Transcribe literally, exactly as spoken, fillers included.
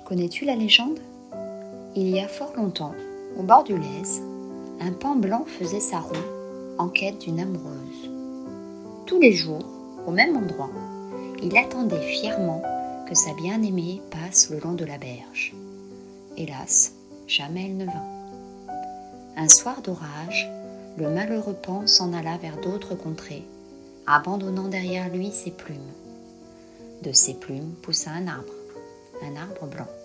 Connais-tu la légende ? Il y a fort longtemps, au bord du Lez, un paon blanc faisait sa roue en quête d'une amoureuse. Tous les jours, au même endroit, il attendait fièrement que sa bien-aimée passe le long de la berge. Hélas, jamais elle ne vint. Un soir d'orage, le malheureux paon s'en alla vers d'autres contrées, abandonnant derrière lui ses plumes. De ses plumes poussa un arbre, un arbre blanc.